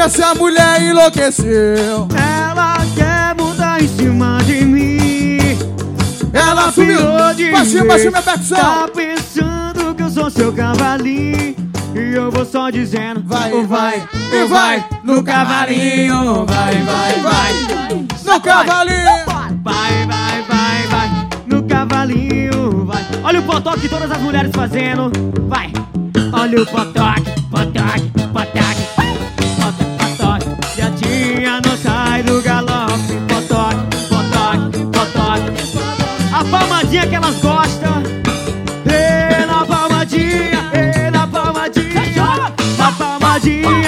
essa mulher enlouqueceu. Ela quer mudar em cima de mim. Ela subiu, pra cima, minha percussão. Tá pensando que eu sou seu cavalinho. E eu vou só dizendo, vai, vai, e vai no cavalinho. Vai, no cavalinho. Vai, no cavalinho, vai. Olha o potoque que todas as mulheres fazendo. Vai, olha o potoque. E a tia não sai do galope. Potoque. A palmadinha que elas gostam. Na palmadinha. Na palmadinha.